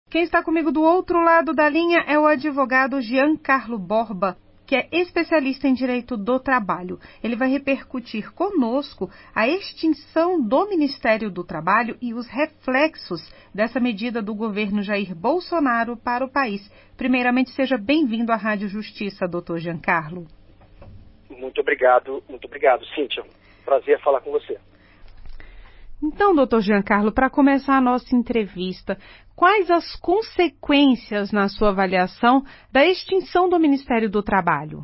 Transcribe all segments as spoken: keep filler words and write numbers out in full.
Quem está comigo do outro lado da linha é o advogado Giancarlo Borba, que é especialista em direito do trabalho. Ele vai repercutir conosco a extinção do Ministério do Trabalho e os reflexos dessa medida do governo Jair Bolsonaro para o país. Primeiramente, seja bem-vindo à Rádio Justiça, doutor Giancarlo. Muito obrigado, muito obrigado, Cíntia. Prazer falar com você. Então, doutor Giancarlo, para começar a nossa entrevista, quais as consequências, na sua avaliação, da extinção do Ministério do Trabalho?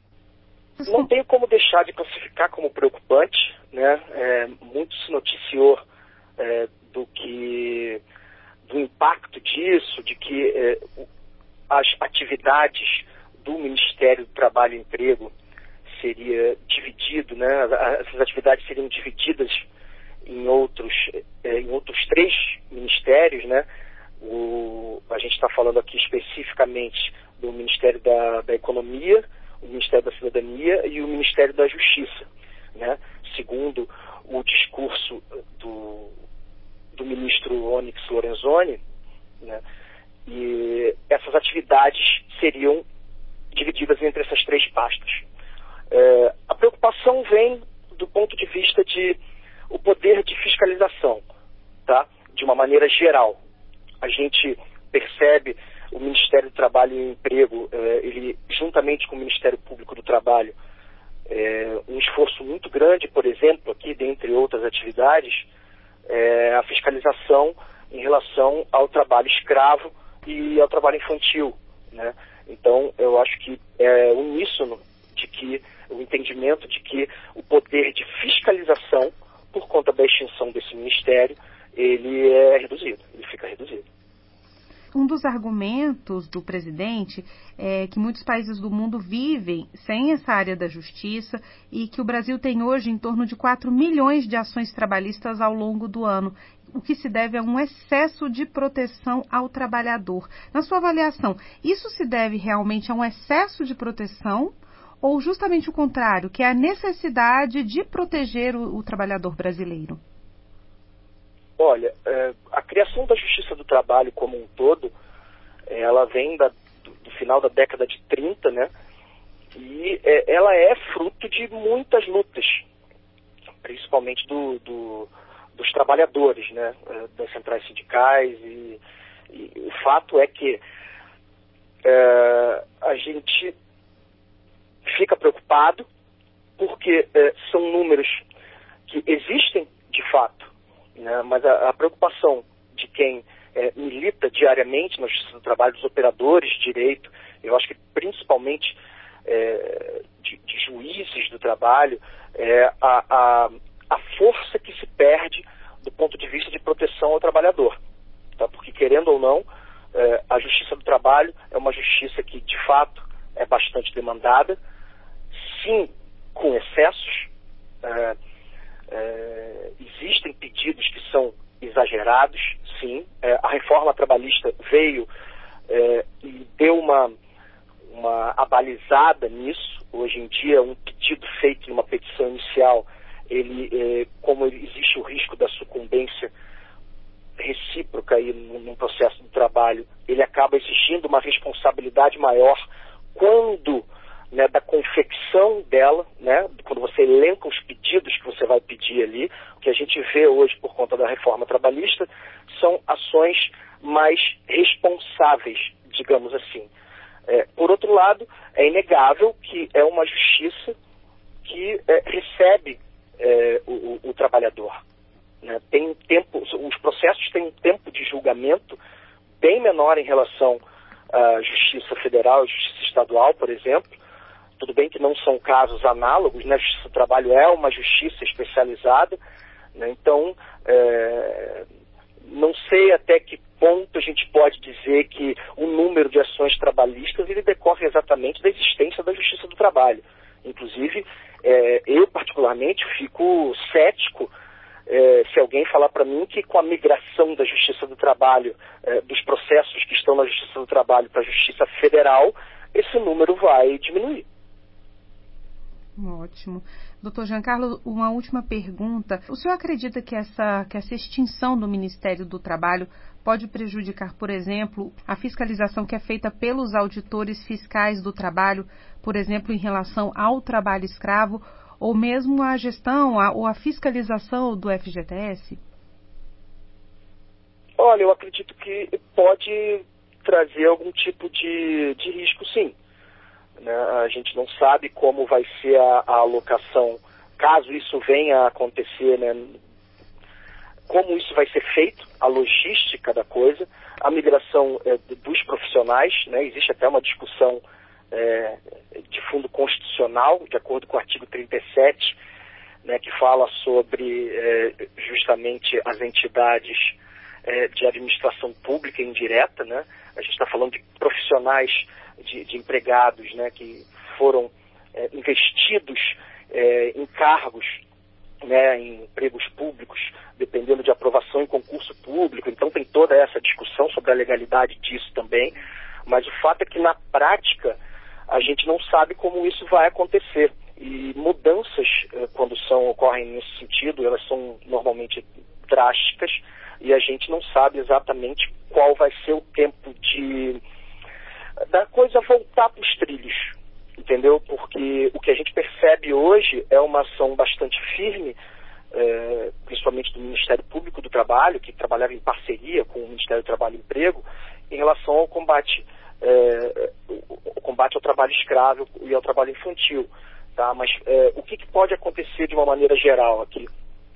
Não tenho como deixar de classificar como preocupante, né? É, muito se noticiou é, do que do impacto disso, de que é, as atividades do Ministério do Trabalho e Emprego seria dividido, né? Essas atividades seriam divididas em outros, em outros três ministérios, né? O, a gente está falando aqui especificamente do Ministério da, da Economia, o Ministério da Cidadania e o Ministério da Justiça, né? Segundo o discurso do, do ministro Onyx Lorenzoni, né? E essas atividades seriam divididas entre essas três pastas. É, a preocupação vem do ponto de vista de o poder de fiscalização, tá? De uma maneira geral. A gente percebe o Ministério do Trabalho e Emprego, eh, ele, juntamente com o Ministério Público do Trabalho, eh, um esforço muito grande, por exemplo, aqui, dentre outras atividades, eh, a fiscalização em relação ao trabalho escravo e ao trabalho infantil, né? Então, eu acho que é uníssono de que, o entendimento de que o poder de fiscalização, por conta da extinção desse ministério, ele é reduzido, ele fica reduzido. Um dos argumentos do presidente é que muitos países do mundo vivem sem essa área da justiça e que o Brasil tem hoje em torno de quatro milhões de ações trabalhistas ao longo do ano, o que se deve a um excesso de proteção ao trabalhador. Na sua avaliação, isso se deve realmente a um excesso de proteção ou justamente o contrário, que é a necessidade de proteger o, o trabalhador brasileiro? Olha, é, a criação da Justiça do Trabalho como um todo, ela vem da, do, do final da década de trinta, né? E é, ela é fruto de muitas lutas, principalmente do, do, dos trabalhadores, né? Das centrais sindicais. E, e o fato é que é, a gente fica preocupado porque é, são números que existem de fato, né? Mas a, a preocupação de quem é, milita diariamente na Justiça do Trabalho, dos operadores de direito, eu acho que principalmente é, de, de juízes do trabalho, é a, a, a força que se perde do ponto de vista de proteção ao trabalhador, tá? Porque, querendo ou não, é, a Justiça do Trabalho é uma justiça que, de fato, é bastante demandada, sim, com excessos. É, é, existem pedidos que são exagerados, sim. É, a reforma trabalhista veio é, e deu uma, uma abalizada nisso. Hoje em dia, um pedido feito em uma petição inicial, ele, é, como existe o risco da sucumbência recíproca aí num processo de trabalho, ele acaba exigindo uma responsabilidade maior quando, né, da confecção dela, né, quando você elenca os pedidos que você vai pedir ali. O que a gente vê hoje por conta da reforma trabalhista são ações mais responsáveis, digamos assim. É, por outro lado, é inegável que é uma justiça que é, recebe é, o, o, o trabalhador, né? Tem um tempo, os processos têm um tempo de julgamento bem menor em relação à Justiça Federal e Justiça Estadual, por exemplo. Tudo bem que não são casos análogos, né? A Justiça do Trabalho é uma justiça especializada, né? Então, é, não sei até que ponto a gente pode dizer que o número de ações trabalhistas ele decorre exatamente da existência da Justiça do Trabalho. Inclusive, é, eu particularmente fico cético é, se alguém falar para mim que com a migração da Justiça do Trabalho, é, dos processos que estão na Justiça do Trabalho para a Justiça Federal, esse número vai diminuir. Ótimo. doutor Giancarlo, uma última pergunta. O senhor acredita que essa, que essa extinção do Ministério do Trabalho pode prejudicar, por exemplo, a fiscalização que é feita pelos auditores fiscais do trabalho, por exemplo, em relação ao trabalho escravo, ou mesmo a gestão a, ou a fiscalização do F G T S? Olha, eu acredito que pode trazer algum tipo de, de risco, sim. Né? A gente não sabe como vai ser a, a alocação, caso isso venha a acontecer, né? Como isso vai ser feito, a logística da coisa, a migração é, dos profissionais, né? Existe até uma discussão é, de fundo constitucional, de acordo com o artigo trinta e sete, né, que fala sobre é, justamente as entidades é, de administração pública indireta, né? A gente está falando de profissionais, de, de empregados, né, que foram é, investidos é, em cargos, né, em empregos públicos, dependendo de aprovação em concurso público. Então tem toda essa discussão sobre a legalidade disso também, mas o fato é que na prática a gente não sabe como isso vai acontecer. E mudanças, eh, quando são, ocorrem nesse sentido, elas são normalmente drásticas e a gente não sabe exatamente qual vai ser o tempo de da coisa voltar para os trilhos, entendeu? Porque o que a gente percebe hoje é uma ação bastante firme, eh, principalmente do Ministério Público do Trabalho, que trabalhava em parceria com o Ministério do Trabalho e Emprego, em relação ao combate, eh, o combate ao trabalho escravo e ao trabalho infantil. Tá? Mas eh, o que, que pode acontecer de uma maneira geral aqui?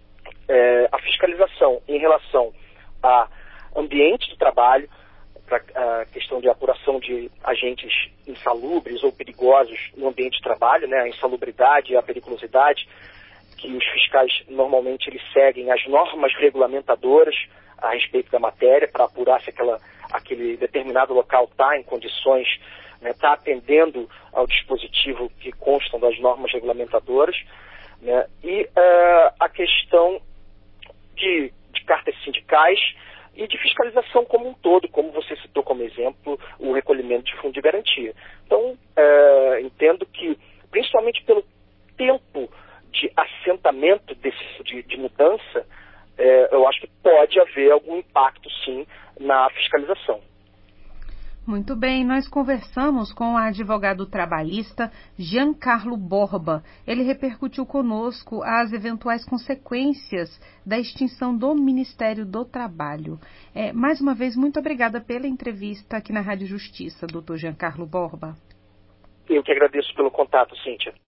Eh, a fiscalização em relação a ambiente de trabalho, para a questão de apuração de agentes insalubres ou perigosos no ambiente de trabalho, né, a insalubridade e a periculosidade, que os fiscais normalmente eles seguem as normas regulamentadoras a respeito da matéria para apurar se aquela, aquele determinado local está em condições, está, né, atendendo ao dispositivo que constam das normas regulamentadoras, né, e uh, a questão de, de cartas sindicais e de fiscalização como um todo, como você citou como exemplo, o recolhimento de fundo de garantia. Então, é, entendo que, principalmente pelo tempo de assentamento desse, de, de mudança, é, eu acho que pode haver algum impacto, sim, na fiscalização. Muito bem, nós conversamos com o advogado trabalhista Giancarlo Borba. Ele repercutiu conosco as eventuais consequências da extinção do Ministério do Trabalho. É, mais uma vez, muito obrigada pela entrevista aqui na Rádio Justiça, doutor Giancarlo Borba. Eu que agradeço pelo contato, Cíntia.